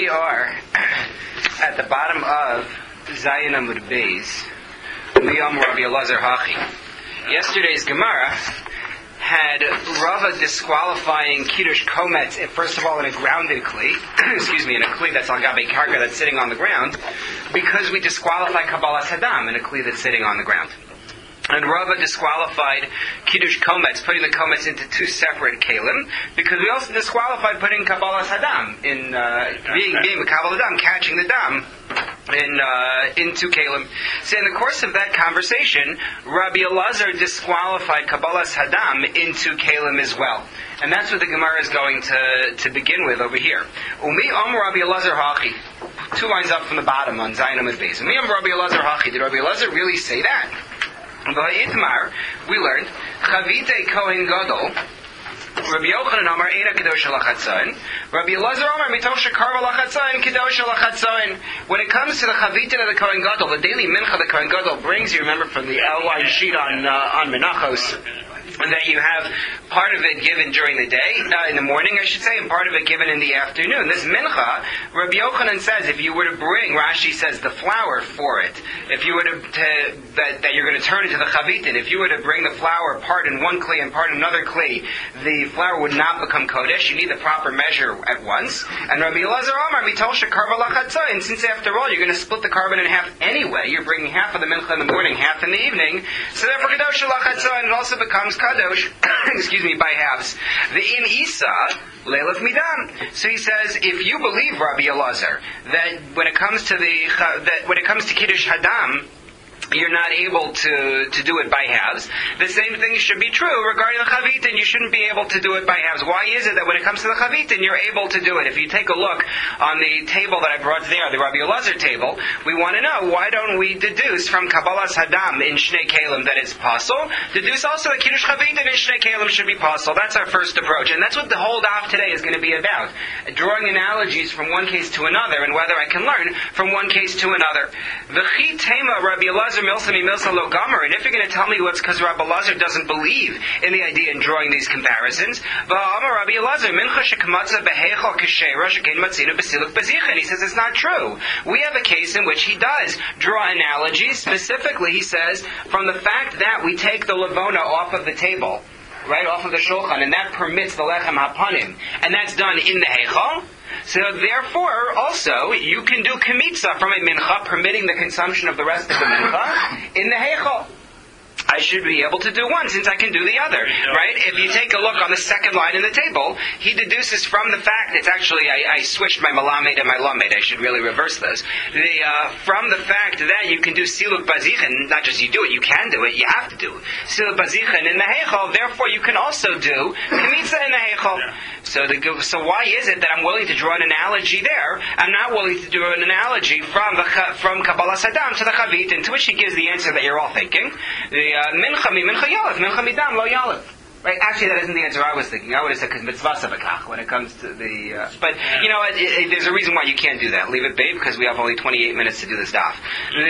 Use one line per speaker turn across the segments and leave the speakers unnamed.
we are at the bottom of Zayin Amud Beis, Liyam Rabbi Elazar Hachi. Yesterday's Gemara had Rava disqualifying Kiddush Kometz, first of all in a grounded Kli, in a Kli that's on Gabe Karka that's sitting on the ground, because we disqualify Kabbalas Hadam in a Kli that's sitting on the ground. And Rava disqualified Kiddush Kometz, putting the Kometz into two separate Kalim, because we also disqualified putting Kabbalas Hadam in being Kabbalas Hadam, catching the Dam into Kalim. So in the course of that conversation, Rabbi Elazar disqualified Kabbalas Hadam into Kalim as well. And that's what the Gemara is going to begin with over here. Umi Rabbi Elazar Hachi. 2 lines up from the bottom on Zayin Amud Beis. Umi Rabbi Elazar Hachi. Did Rabbi Elazar really say that? Itmar, we learned, Chavite Kohen Gadol, Rabbi Yochanan Amar Eina Kedosh Lachatzayin, Rabbi Elazar Amar Mitoch Shekarva Lachatzayin Kedosh Lachatzayin. When it comes to the Chavite of the Kohen Gadol, the daily mincha the Kohen Gadol brings, you remember from the outline sheet on Menachos, and that you have part of it given during the day, in the morning I should say, and part of it given in the afternoon. This mincha, Rabbi Yochanan says, if you were to bring, Rashi says, the flour for it, if you were that you're going to turn into the chavitin, if you were to bring the flour part in one kli and part in another kli, the flour would not become kodesh. You need the proper measure at once. And Rabbi Elazar Amar, Mitol shekarva lachatzayin, since after all you're going to split the carbon in half anyway, you're bringing half of the mincha in the morning, half in the evening, so therefore kedosh lachatzayin, it also becomes kadosh, by halves. The in Isa, leilaf midam. So he says, if you believe Rabbi Elazar that when it comes to Kiddush Hadam, you're not able to do it by halves. The same thing should be true regarding the chavitin. You shouldn't be able to do it by halves. Why is it that when it comes to the chavitin, you're able to do it? If you take a look on the table that I brought there, the Rabbi Elazar table, we want to know, why don't we deduce from Kabbalas Hadam in Shnei Kalim that it's possible? Deduce also that Kiddush Chavitin in Shnei Kalim should be possible. That's our first approach. And that's what the whole daf today is going to be about. Drawing analogies from one case to another and whether I can learn from one case to another. V'chi tema Rabbi Elazar Milsami Milsa Lo Gomer, and if you're going to tell me what's because Rabbi Elazar doesn't believe in the idea in drawing these comparisons, V'amar Rabbi Elazar Mincha Shekamatza Behechal Keshera Shekein Matzina B'Siluk B'Zicha. He says it's not true. We have a case in which he does draw analogies. Specifically, he says from the fact that we take the levona off of the table, right off of the shulchan, and that permits the lechem hapanim, and that's done in the heichal. So therefore, also, you can do kemitza from a mincha, permitting the consumption of the rest of the mincha in the heichal. I should be able to do one since I can do the other, right? If you take a look on the second line in the table, he deduces from the fact, it's actually, I switched my malamed and my lamed, I should really reverse those. From the fact that you can do siluk bazichin, not just you do it, you can do it, you have to do it. Siluk bazichin in the heichal, therefore you can also do kemitza in the heichal. So why is it that I'm willing to draw an analogy there? I'm not willing to do an analogy from Kabbalas Hadam to the Chavit, to which he gives the answer that you're all thinking. Mincha mi mincha yalef, mincha midam lo yalef. Right? Actually, that isn't the answer I was thinking. I would have said mitzvah sabakach when it comes to the. But you know, there's a reason why you can't do that. Leave it, babe, because we have only 28 minutes to do this stuff.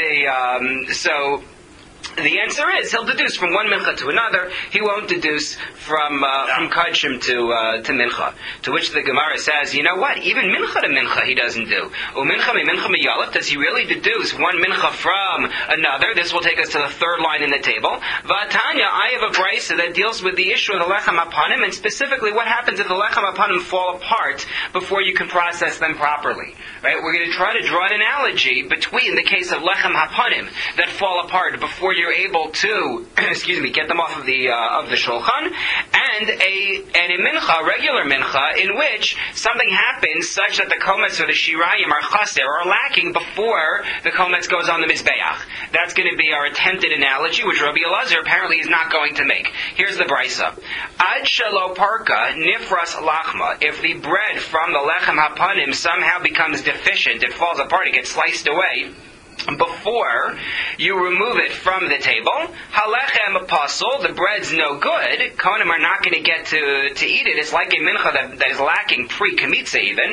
The answer is he'll deduce from one mincha to another. He won't deduce from kadshim to mincha. To which the Gemara says, you know what? Even mincha to mincha he doesn't do. Mincha mi mincha mi yalef. Does he really deduce one mincha from another? This will take us to the third line in the table. V'atanya, I have a brisa that deals with the issue of the lechem hapanim, and specifically what happens if the lechem hapanim fall apart before you can process them properly. Right? We're going to try to draw an analogy between the case of lechem hapanim that fall apart before you're able to, get them off of the shulchan, and a mincha, regular mincha, in which something happens such that the kometz or the shirayim are chaser, or lacking before the kometz goes on the mizbeach. That's going to be our attempted analogy, which Rabbi Elazar apparently is not going to make. Here's the brisa. Ad shelo parka nifras lachma. If the bread from the lechem hapanim somehow becomes deficient, it falls apart, it gets sliced away, before you remove it from the table, halechem apostle, the bread's no good, kohanim are not going to get to eat it. It's like a mincha that is lacking pre-kemitza even.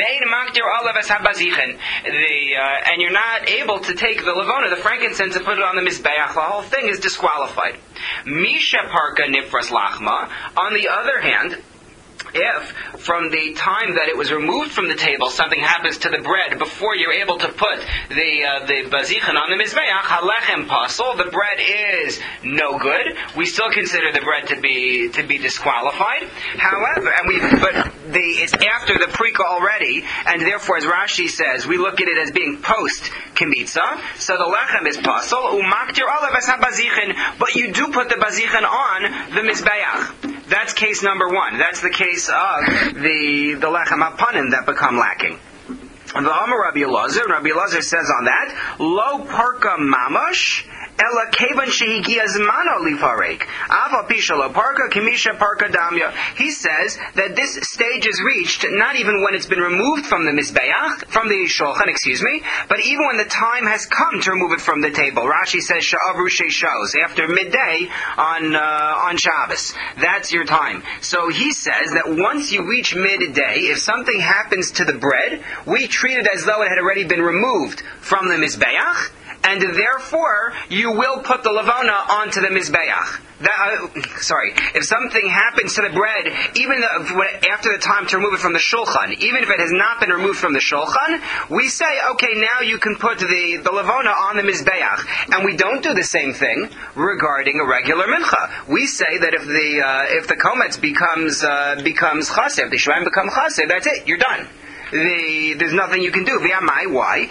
And you're not able to take the levona, the frankincense, and put it on the mizbeach. The whole thing is disqualified. Misha parka nifras lachma. On the other hand, If from the time that it was removed from the table, something happens to the bread before you're able to put the bazichan on the mizbeach, halechem pasul, the bread is no good. We still consider the bread to be disqualified. However, it's after the prika already, and therefore, as Rashi says, we look at it as being post kemitza. So the lechem is pasul umaktir olav es habazichin, but you do put the bazichan on the mizbeach. That's case number one. That's the case of the lechem hapanim that become lacking. The Amar Rabbi Elazar says on that, lo parka mamash, ela kevan shehigia zmano lifarek. Ava pisha lo parka, kimisha parka damya. He says that this stage is reached not even when it's been removed from the mizbeach, from the shulchan, but even when the time has come to remove it from the table. Rashi says sha'avru sheishos, after midday on Shabbos. That's your time. So he says that once you reach midday, if something happens to the bread, we treat it as though it had already been removed from the mizbeach, and therefore you will put the levona onto the mizbeach. If something happens to the bread, even after the time to remove it from the shulchan, even if it has not been removed from the shulchan, we say, okay, now you can put the levona on the mizbeach. And we don't do the same thing regarding a regular mincha. We say that if the kometz becomes chaser, if the shvaim become chaser, that's it, you're done. There's nothing you can do. Why?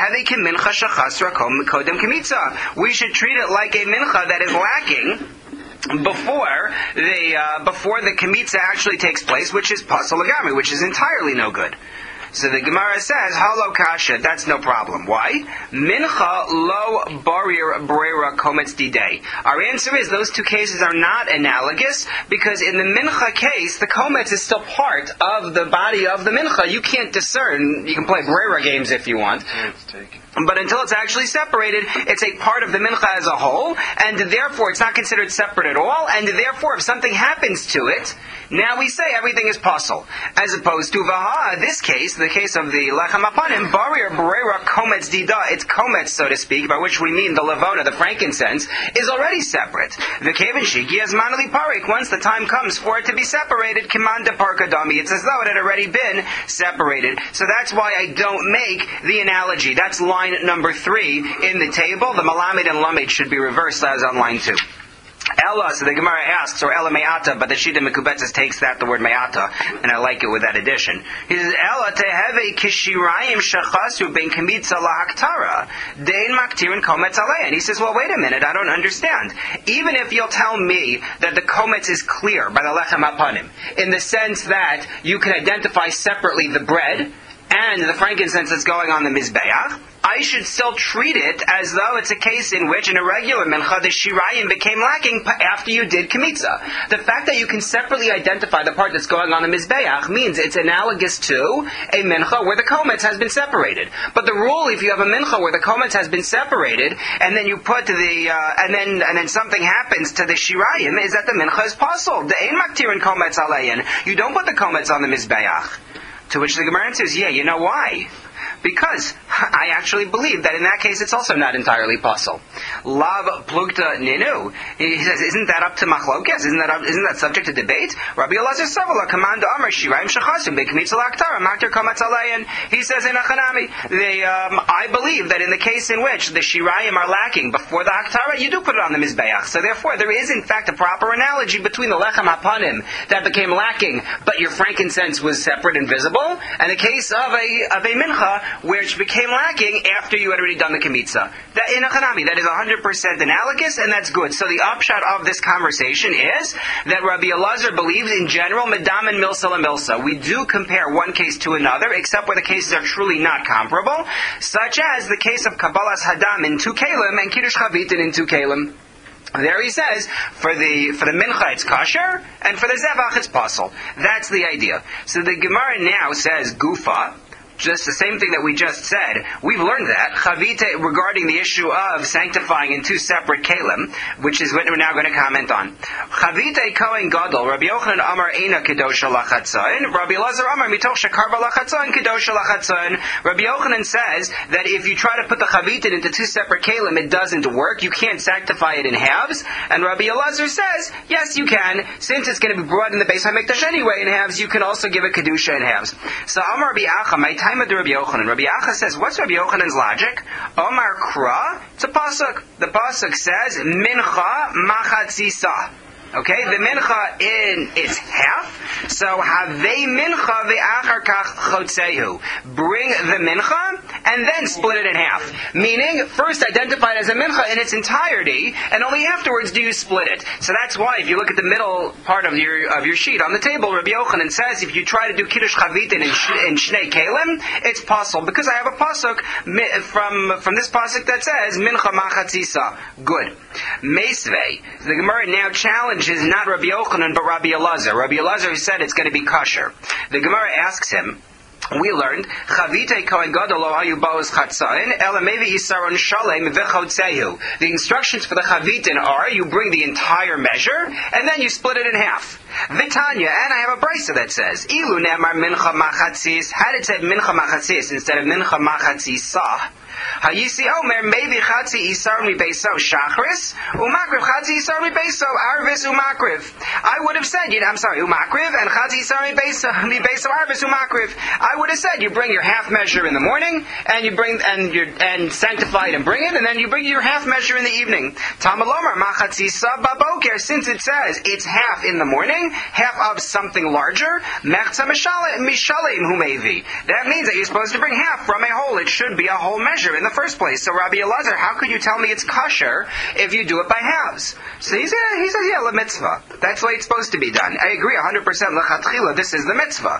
We should treat it like a mincha that is lacking before the kemitza actually takes place, which is pasal legami, which is entirely no good. So the Gemara says, halo kasha, that's no problem. Why? Mincha lo barir brera kometz didei. Our answer is those two cases are not analogous, because in the mincha case, the kometz is still part of the body of the mincha. You can't discern. You can play brera games if you want. But until it's actually separated, it's a part of the mincha as a whole, and therefore it's not considered separate at all, and therefore if something happens to it, now we say everything is pasul. As opposed to vaha, this case, the case of the lechem hapanim, barir brera kometz dida, it's kometz, so to speak, by which we mean the levona, the frankincense, is already separate. The kevan shigi as manali parik, once the time comes for it to be separated, kimanda parkadami, it's as though it had already been separated. So that's why I don't make the analogy. That's line number 3 in the table. The Malamed and Lamed should be reversed as on line 2. Ella, so the Gemara asks, or Ella Me'ata, but the Shita Mekubetzes takes that, the word Me'ata, and I like it with that addition. He says, Ella teheve kishirayim shachasu ben kemitza lahaktara, dein maktirin kometz alein. He says, well, wait a minute, I don't understand. Even if you'll tell me that the kometz is clear by the lechem hapanim, in the sense that you can identify separately the bread and the frankincense that's going on the mizbeach, I should still treat it as though it's a case in which in a regular mincha the shirayim became lacking after you did kemitza. The fact that you can separately identify the part that's going on the mizbeach means it's analogous to a mincha where the kometz has been separated. But the rule, if you have a mincha where the kometz has been separated, and then you put and then something happens to the shirayim, is that the mincha is pasul. The ein maktirin kometz alein. You don't put the kometz on the mizbeach. To which the Gemara answers, yeah, you know why? Because I actually believe that in that case it's also not entirely pasul. Lav plugta ninu. He says, isn't that up to machlokes? Isn't that subject to debate? Rabbi Elazar Savala command Amar Shiraim Shachasum Bekemitza Laktara Makter Kometz Alein. He says in Achanami, I believe that in the case in which the Shiraim are lacking before the Haktara, you do put it on the Mizbeach. So therefore, there is in fact a proper analogy between the Lechem Hapanim that became lacking, but your frankincense was separate and visible, and the case of a mincha which became lacking after you had already done the kemitza. That in a chanami, that is 100% analogous, and that's good. So the upshot of this conversation is that Rabbi Elazar believes in general medam and milsa la milsa. We do compare one case to another, except where the cases are truly not comparable, such as the case of Kabbalas Hadam in 2 Kalim and Kiddush Chavitin in 2 Kalim. There he says, for the mincha it's kosher, and for the zevach it's pasul. That's the idea. So the Gemara now says, Gufa, just the same thing that we just said. We've learned that chavite regarding the issue of sanctifying in two separate kelim, which is what we're now going to comment on. Chavite kohen gadol, Rabbi Yochanan Amar Eina kedosha lachatzain, Rabbi Elazar Amar mitoch shekarva lachatzain kedosha lachatzain. Rabbi Yochanan says that if you try to put the chavite into two separate kelim, it doesn't work. You can't sanctify it in halves. And Rabbi Elazar says, yes, you can. Since it's going to be brought in the Beis HaMikdash anyway in halves, you can also give a kedusha in halves. So Amar Rabbi Acha, my time of Rabbi Yochanan. Rabbi Acha says, what's Rabbi Yochanan's logic? Omar Kra, it's a pasuk. The pasuk says, Mincha machatzisa. Okay, the mincha in is half. So havei mincha ve'achar kach chotzehu. Bring the mincha and then split it in half. Meaning, first identify it as a mincha in its entirety, and only afterwards do you split it. So that's why, if you look at the middle part of your sheet on the table, Rabbi Yochanan says, if you try to do kiddush chavitin in shnei kelim, it's possible because I have a pasuk from this pasuk that says mincha machatzisa. Good. Meisvei. The Gemara now challenges not Rabbi Yochanan but Rabbi Elazar. Rabbi Elazar said it's going to be kosher. The Gemara asks him, we learned Chavite Kohen Gadol lo hayu boas chatzain ela mevi isaron shalem v'chotzehu. The instructions for the chavitin are you bring the entire measure and then you split it in half. Vitanya, and I have a brisa that says ilu nemar mincha machatzis. Had it said mincha machatzis instead of mincha machatzisah, Hayisi Omer maybe Chatzi Isar Mibeso Shachris Umakriv Chatzi Isar Mibeso Arvis Umakriv. I would have said, Umakriv and Chatzi Isar Mibeso Arvis Umakriv. I would have said you bring your half measure in the morning and you bring and sanctify it and bring it, and then you bring your half measure in the evening. Tamalomar Machatzi Baboker, since it says it's half in the morning, half of something larger, Mechza Mishalim Humevi. That means that you're supposed to bring half from a whole. It should be a whole measure in the first place. So Rabbi Elazar, how could you tell me it's kosher if you do it by halves? So he says, yeah, la mitzvah. That's the way it's supposed to be done. I agree 100%. Lechatchila, this is the mitzvah.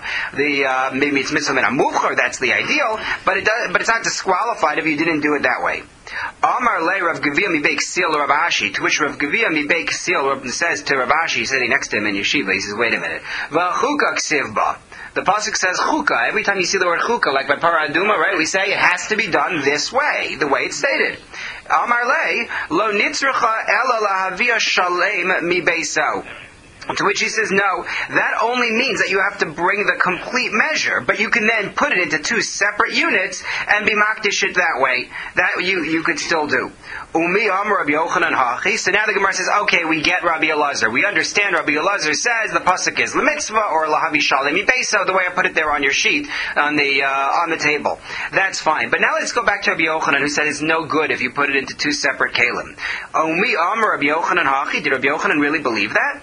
Maybe it's mitzvah min amuchar, that's the ideal, but it's not disqualified if you didn't do it that way. Amar le Rav Gavia mibei Ksil Rav Ashi, to which Rav Gavia mibei Ksil says to Rav Ashi, sitting next to him in yeshiva, he says, wait a minute. V'chuka ksivba. The pasuk says chuka. Every time you see the word chuka, like by Parah Aduma, right, we say it has to be done this way, the way it's stated. Amar le lo nitzrucha ela lahavia shalem mibeiso. To which he says, no, that only means that you have to bring the complete measure, but you can then put it into two separate units and be makdish it that way. That you could still do. Umi Amar Rabbi Yochanan Hachi. So now the Gemara says, okay, we get Rabbi Elazar. We understand Rabbi Elazar says the pasuk is lemitzvah or lahavi shalem mibeso, the way I put it there on your sheet on the table. That's fine. But now let's go back to Rabbi Yochanan, who said it's no good if you put it into two separate kalim. Umi Amar Rabbi Yochanan Hachi. Did Rabbi Yochanan really believe that?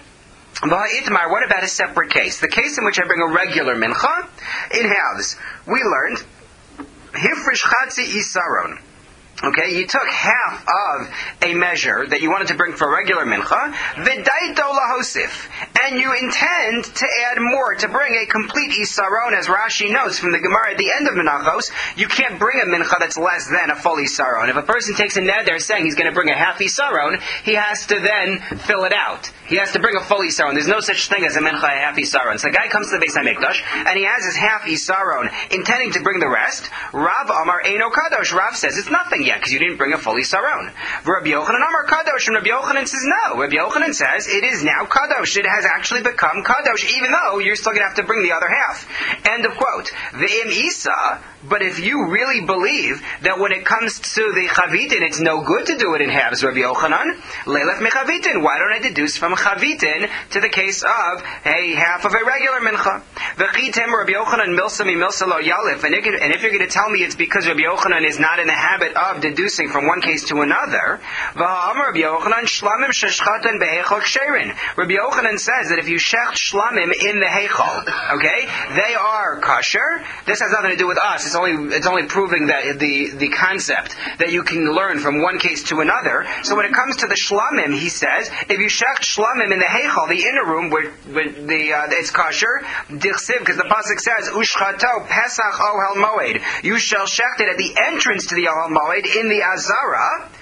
Itmar, what about a separate case? The case in which I bring a regular mincha in halves. We learned Hifrish Chatzi Isaron. Okay, you took half of a measure that you wanted to bring for a regular mincha, v'daito lahosif, and you intend to add more, to bring a complete isaron, as Rashi notes from the Gemara at the end of Menachos. You can't bring a mincha that's less than a full isaron. If a person takes a neder saying he's going to bring a half isaron, he has to then fill it out. He has to bring a full isaron. There's no such thing as a mincha, a half isaron. So the guy comes to the Beis HaMikdash, and he has his half isaron, intending to bring the rest. Rav Amar Eino Kadosh. Rav says it's nothing yet, because you didn't bring a full isaron. Rabbi Yochanan Amar Kadosh, and Rabbi Yochanan says no. Rabbi Yochanan says it is now Kadosh. It has actually become Kadosh, even though you're still going to have to bring the other half. End of quote. Ve'im Isa, but if you really believe that when it comes to the chavitin, it's no good to do it in halves, Rabbi Yochanan, leilef mechavitin. Why don't I deduce from chavitin to the case of a half of a regular mincha? V'chitem Rabbi Yochanan milsami milsa lo yalif. And if you're going to tell me it's because Rabbi Yochanan is not in the habit of deducing from one case to another, v'ha'amar Rabbi Yochanan shlamim sheshchatan behechol ksherin. Rabbi Yochanan says that if you shecht shlamim in the heichal, okay, they are kosher. This has nothing to do with us. It's only proving that the concept that you can learn from one case to another. So when it comes to the shlamim, he says, if you shecht shlamim in the heichal, the inner room where it's kosher, dichsiv, because the pasuk says, ushchato pesach ohel moed. You shall shecht it at the entrance to the ohel moed in the azara.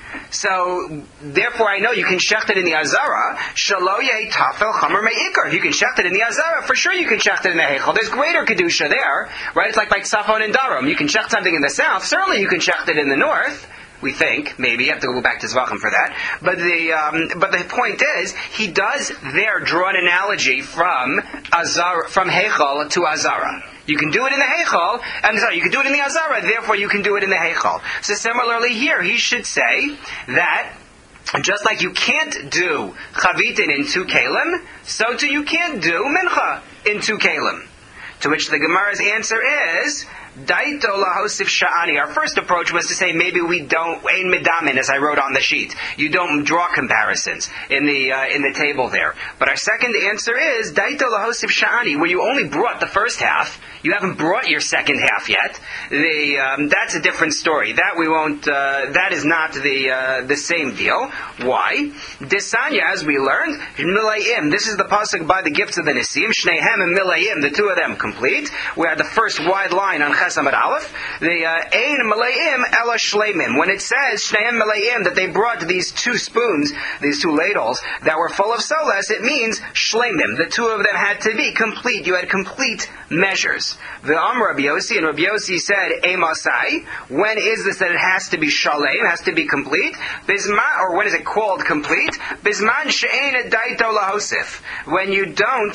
So therefore, I know you can shecht it in the azara. Shalo yeh tafel chamer meikar. If you can shecht it in the azara, for sure you can shecht it in the heichal. There's greater kedusha there, right? It's like Safon and Darum. You can shecht something in the south. Certainly, you can shecht it in the north. We think, maybe, you have to go back to Zvachim for that. But the point is, he does there draw an analogy from Heichal to Azara. You can do it in the Heichal, you can do it in the Azara, therefore you can do it in the Heichal. So similarly here, he should say that just like you can't do Chavitin in 2 Kalim, so too you can't do Mincha in 2 Kalim. To which the Gemara's answer is, Daito lahosif sha'ani. Our first approach was to say maybe we don't ein medamin, as I wrote on the sheet. You don't draw comparisons in the table there. But our second answer is Daito lahosif sha'ani, where you only brought the first half. You haven't brought your second half yet. That's a different story. That we won't. That is not the same deal. Why? Desanya, as we learned, milayim. This is the pasuk by the gifts of the Nisim. Shnehem and milayim, the two of them complete. We had the first wide line on Ches Amud Aleph. The ein milayim ela shleimim. When it says shnehem milayim that they brought these 2 spoons, these 2 ladles that were full of solas, it means shleimim. The 2 of them had to be complete. You had complete measures. The Rabbi Yossi, and Rabbi Yossi said, Emasai, when is this that it has to be shalem, has to be complete? Bisman, or when is it called complete? Bisman she'ein daito lahosif. When you don't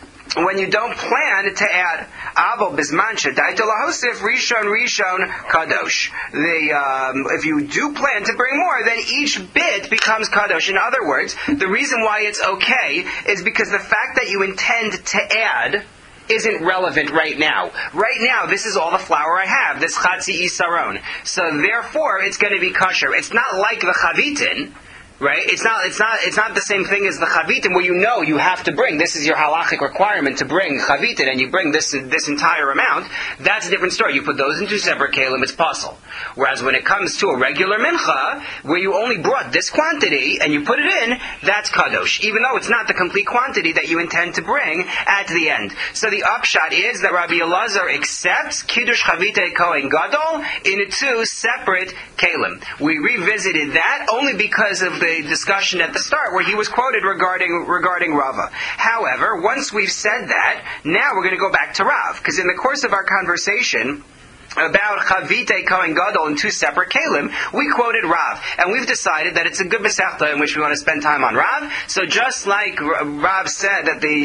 plan to add Avo Bisman Shadaito Lahosif Rishon Kadosh. If you do plan to bring more, then each bit becomes Kadosh. In other words, the reason why it's okay is because the fact that you intend to add isn't relevant right now. Right now, this is all the flour I have, this Chatzi Isaron. So therefore, it's going to be kosher. It's not like the Chavitin, right? It's not the same thing as the chavitin where you have to bring. This is your halachic requirement to bring chavitin, and you bring this entire amount. That's a different story. You put those into separate kalim, it's possible. Whereas when it comes to a regular mincha, where you only brought this quantity and you put it in, that's kadosh, even though it's not the complete quantity that you intend to bring at the end. So the upshot is that Rabbi Elazar accepts kiddush chavite kohen gadol in 2 separate kalim. We revisited that only because of the discussion at the start where he was quoted regarding Rava. However, once we've said that, now we're going to go back to Rav, because in the course of our conversation about Chavite Kohen Gadol in 2 separate kalim, we quoted Rav, and we've decided that it's a good Masechta in which we want to spend time on Rav. So just like Rav said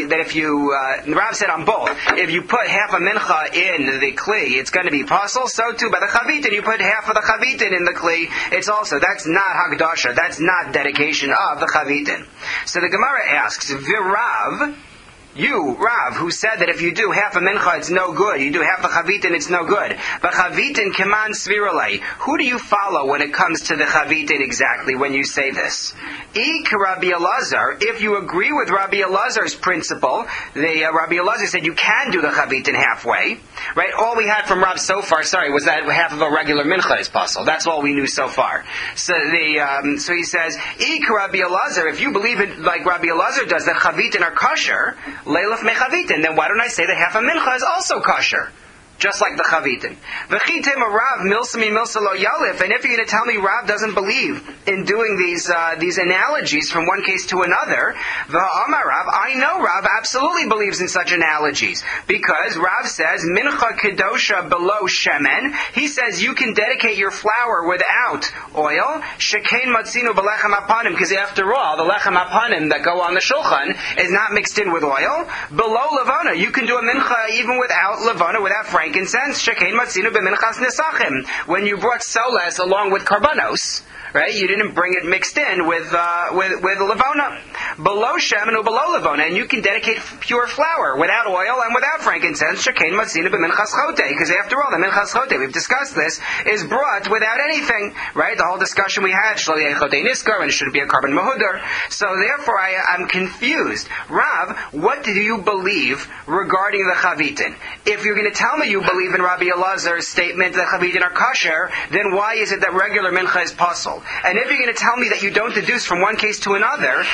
Rav said on both, if you put half a mincha in the kli, it's going to be pasul. So too by the Chavitin, you put half of the Chavitin in the kli, that's not Hagdasha, that's not dedication of the Chavitin. So the Gemara asks, V'Rav, you, Rav, who said that if you do half a mincha, it's no good. You do half the chavitin, it's no good. But chavitin keman sviralei. Who do you follow when it comes to the chavitin exactly when you say this? Ik Rabbi Elazar, if you agree with Rabbi Elazar's principle, Rabbi Elazar said you can do the chavitin halfway, right? All we had from Rav so far, was that half of a regular mincha is possible. That's all we knew so far. So he says, Ik Rabbi Elazar, if you believe it like Rabbi Elazar does, that chavitin are kosher, Leilaf mechavitin, then why don't I say that half a mincha is also kosher? Just like the chavitin. V'chitim Rav milsami milsalo yalif. And if you're going to tell me Rav doesn't believe in doing these analogies from one case to another, v'amar Rav, I know Rav absolutely believes in such analogies, because Rav says mincha kedosha below shemen. He says you can dedicate your flour without oil. Shekein matzinu belechem apanim, because after all, the lechem apanim that go on the shulchan is not mixed in with oil. Below levana, you can do a mincha even without levana, without frankincense. Shekain matzinu b'minchas nesachim. When you brought solas along with karbanos, right? You didn't bring it mixed in with levona. Below shemen or below levona, and you can dedicate pure flour without oil and without frankincense. Shekain matzinu b'minchas chote, because after all, the minchas chote, we've discussed this, is brought without anything, right? The whole discussion we had, shlo yeh chote niskar, and it shouldn't be a carbon mahudar. So therefore, I'm confused. Rav, what do you believe regarding the chavitin? If you're going to tell me you believe in Rabbi Elazar's statement that chavitin are kosher, then why is it that regular mincha is pasul? And if you're going to tell me that you don't deduce from one case to another, then why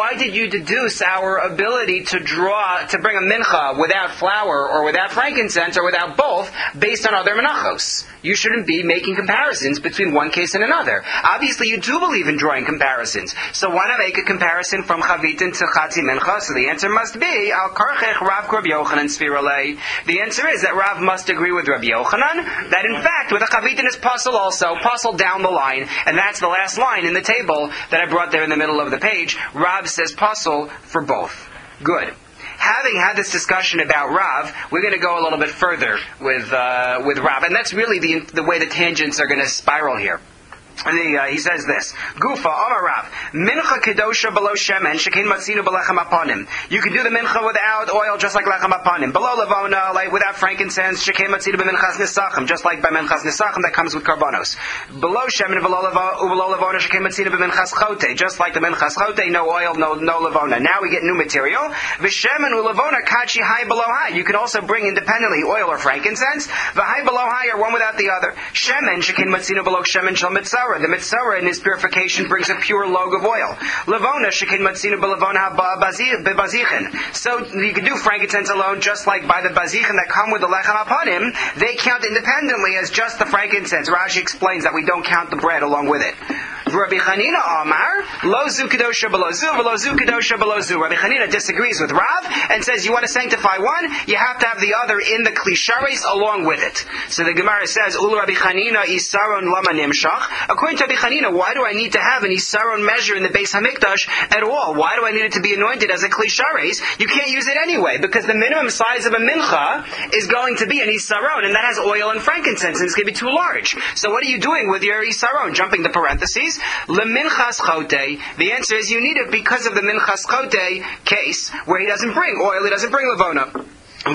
why did you deduce our ability to bring a mincha without flour or without frankincense or without both based on other menachos? You shouldn't be making comparisons between one case and another. Obviously, you do believe in drawing comparisons. So why not make a comparison from chavitin to chatzi mincha? So the answer must be, al karchech Rav Rabbi Yochanan sfiralei. The answer is that Rav must agree with Rabbi Yochanan that in fact with a chavitin is puzzle also, puzzle down the line, and that's the last line in the table that I brought there in the middle of the page. Rav says puzzle for both. Good. Having had this discussion about Rav, we're going to go a little bit further with Rav, and that's really the way the tangents are going to spiral here. And he says this: Gufa Amar Rav, mincha kedosha below shemen shekein matzinu belechem aponim. You can do the mincha without oil, just like lechem aponim. Below levona, like without frankincense, shekein matzinu b'minchas nisachim, just like by minchas nisachim that comes with karbanos. Below shemen below levona, shekein matzinu b'minchas chote, just like the minchas chote, no oil, no levona. Now we get new material. V'shemen u'levona kachi high below high. You can also bring independently oil or frankincense. V'high below high are one without the other. Shemen shekein matzinu below shemen shel mitzvah. The mitzvah in his purification brings a pure log of oil. Levona shekin matzinu belevona bebazichin. So you can do frankincense alone, just like by the bazichin that come with the lechem aponim. They count independently as just the frankincense. Rashi explains that we don't count the bread along with it. Rabbi Chanina Amar, lo zu kedosha below zu, v'lo zu kedosha below zu. Rabbi Chanina disagrees with Rav and says you want to sanctify one, you have to have the other in the klisharis along with it. So the Gemara says, Ulu Rabbi Chanina isaron lama nimshach. According to Rabbi Chanina, why do I need to have an isaron measure in the Beis Hamikdash at all? Why do I need it to be anointed as a klisharis? You can't use it anyway, because the minimum size of a mincha is going to be an isaron, and that has oil and frankincense, and it's going to be too large. So what are you doing with your isaron? Jumping the parentheses. Leminchas chote. The answer is you need it because of the minchas chote case where he doesn't bring oil, he doesn't bring levona.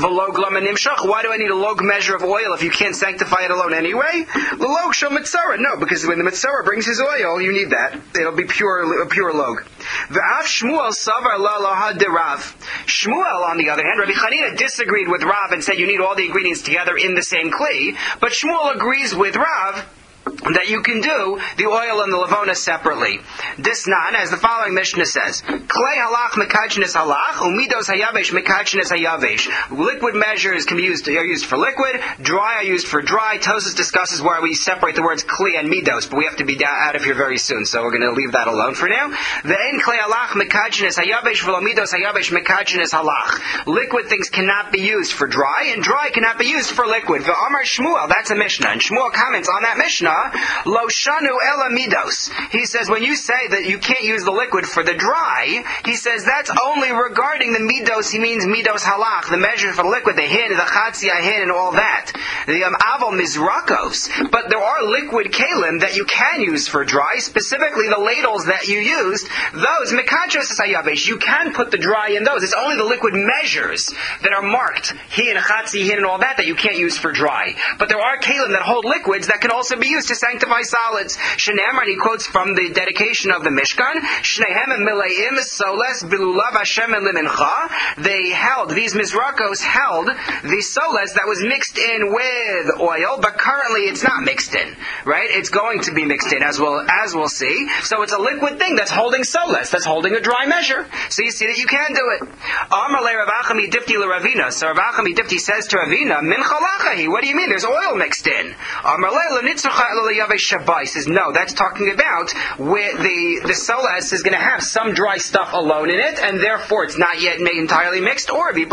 Why do I need a log measure of oil if you can't sanctify it alone anyway? The log shel mitzvah. No, because when the mitzvah brings his oil, you need that. It'll be a pure log. V'af Shmuel savar la laha de Rav. Shmuel, on the other hand, Rabbi Chanina disagreed with Rav and said you need all the ingredients together in the same kli. But Shmuel agrees with Rav that you can do the oil and the levona separately. Disnan, as the following Mishnah says, Klei halach mekachnes halach, umidos hayavesh mekachnes hayavesh. Liquid measures are used for liquid, dry are used for dry. Tosas discusses why we separate the words kli and midos, but we have to be out of here very soon, so we're going to leave that alone for now. Ve'en klei halach mekachnes hayavesh v'lo midos hayavesh mekachnes halach. Liquid things cannot be used for dry, and dry cannot be used for liquid. Ve'amar Shmuel, that's a Mishnah, and Shmuel comments on that Mishnah, Lo shanu ela midos. He says when you say that you can't use the liquid for the dry, he says that's only regarding the midos. He means midos halach, the measure for the liquid, the hin, the chatzi hin, and all that. The aval mizrakos. But there are liquid kalim that you can use for dry, specifically the ladles that you used. Those mikachos hayavesh, you can put the dry in those. It's only the liquid measures that are marked hin, chatzi hin, and all that you can't use for dry. But there are kalim that hold liquids that can also be used to sanctify solids. Shneimar, he quotes from the dedication of the Mishkan, Shnehem mileim soles bilulav Hashem limincha. They held, these mizrakos held the soles that was mixed in with oil, but currently it's not mixed in, right? It's going to be mixed in, as we'll see. So it's a liquid thing that's holding soles, that's holding a dry measure. So you see that you can do it. Amar le Rav Achami Difti l'Ravina. So Rav Achami Difti says to Ravina, Min chalachahi. What do you mean? There's oil mixed in. Amar le l'nitzcha he says, no, that's talking about where the solas is going to have some dry stuff alone in it, and therefore it's not yet entirely mixed. Or I'll tell you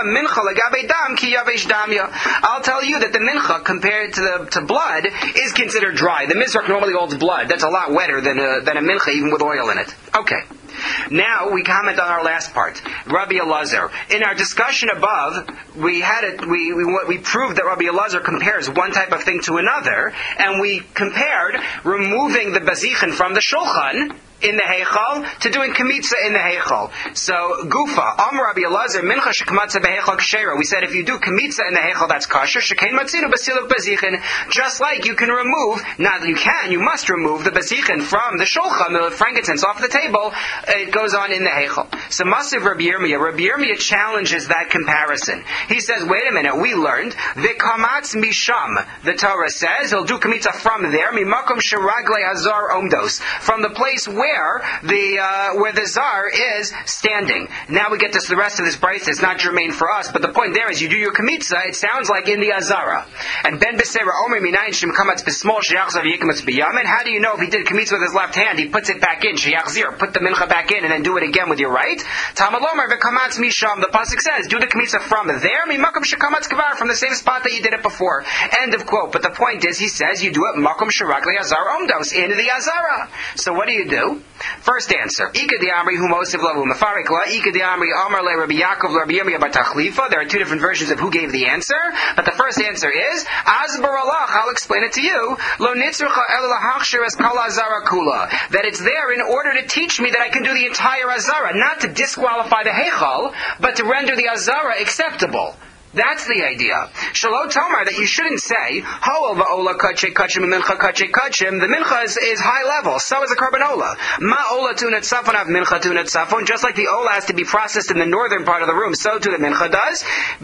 that the mincha compared to blood is considered dry. The mizrach normally holds blood. That's a lot wetter than a mincha, even with oil in it. Okay. Now we comment on our last part, Rabbi Elazar. In our discussion above, we proved that Rabbi Elazar compares one type of thing to another, and we compared removing the bazichin from the shulchan in the heichal to doing kamitza in the heichal. So Gufa, Rabbi Elazar, mincha shekmatza beheichal kshera. We said if you do kamitza in the heichal, that's kosher. Shekein matzinu basiluk bazichin. Just like you can remove, you must remove the bazichin from the shulchan, the frankincense off the table. It goes on in the heichal. So Masiv Rabbi Yirmiyah challenges that comparison. He says, wait a minute, we learned v'kamatz misham. The Torah says he'll do kamitza from there, mimakom sheraglei hazar omdos, from the place where where the Zar is standing. Now we get to the rest of this brayta. It's not germane for us, but the point there is you do your Kamitza, it sounds like in the Azara. And Ben Besera Omer Minayin Shem Kamatz Bismol Sheyachzav Yikamatz Biyamin. How do you know if he did Kamitza with his left hand, he puts it back in, Sheyachzir, put the mincha back in, and then do it again with your right? Talmud Lomer V'Kamatz Misham. The pasuk says, do the Kamitza from there, Mimakom Shekamatz Kavar, from the same spot that you did it before. End of quote. But the point is, he says you do it Makom Sharak Azar Omdos, in the Azara. So what do? First answer. Ika di Amri hu Mosiv Lavu Mefarik La. Ika di Amri Amar Le Rabbi Yaakov Le Rabbi Yirmiyah Bar Tachlifa. There are two different versions of who gave the answer, but the first answer is Azbar Allah. I'll explain it to you. Lo nitzrucha el lahachshir es kol Azara kula. That it's there in order to teach me that I can do the entire Azara, not to disqualify the Heichal, but to render the Azara acceptable. That's the idea. Shalot Tomar, that you shouldn't say, Ho'ol va'ola kache kachim mincha kache kachim. The mincha is high level, so is the korban ola. Ma ola tunat safon av mincha tunat safon. Just like the ola has to be processed in the northern part of the room, so too the mincha does.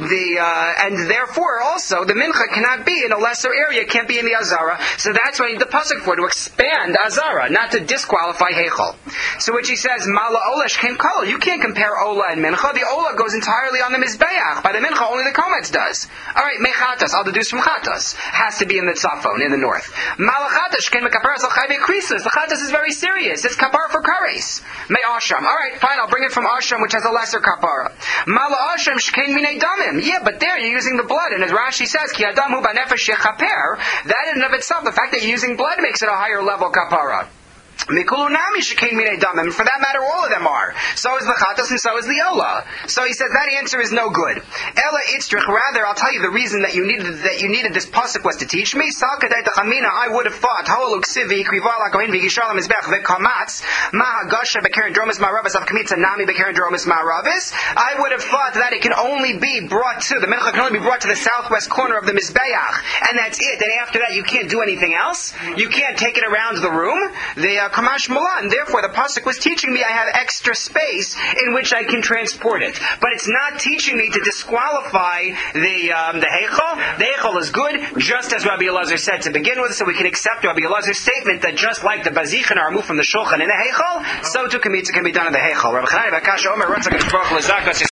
And therefore also, the mincha cannot be in a lesser area, can't be in the Azara. So that's why the pasuk for, to expand Azara, not to disqualify Heichal. So which he says, Mala ola shkem kol. You can't compare ola and mincha. The ola goes entirely on the mizbeach. By the mincha, only the Kometz does. Alright, mechatas, I'll deduce from chatas. Has to be in the tzafon, in the north. Malachatas, ken mekaparas al-chaybe krisus. The chatas is very serious. It's kapar for kares. Me asham. Alright, fine, I'll bring it from asham, which has a lesser kapara. Mala asham shken minei damim. Yeah, but there you're using the blood. And as Rashi says, ki adam hu banefesh shechaper, that in and of itself, the fact that you're using blood makes it a higher level kapara. Mikulunami shekain minei damim. For that matter, all of them are. So is the chatas and so is the ola. So he says that answer is no good. Ela itzrich. Rather, I'll tell you the reason that you needed this pasuk was to teach me. Sal kadei tachamina. I would have thought ha'oluk sivi krivala kohen v'gishalam izbech v'kamatz ma hagasha bekeren dromis ma'ravis av kamitza nami bekeren dromis ma'ravis. I would have thought that it can only be brought to the mincha can only be brought to the southwest corner of the mizbeach, and that's it. And after that, you can't do anything else. You can't take it around the room. The Kamash Malan. Therefore, the pasuk was teaching me I have extra space in which I can transport it. But it's not teaching me to disqualify the Heichal. The Heichal is good, just as Rabbi Elazar said to begin with, so we can accept Rabbi Elazar's statement that just like the Bazichan are removed from the Shulchan in the Heichal, so too Kamitza can be done in the Heichal. Rabbi Chanai Bakasha Omer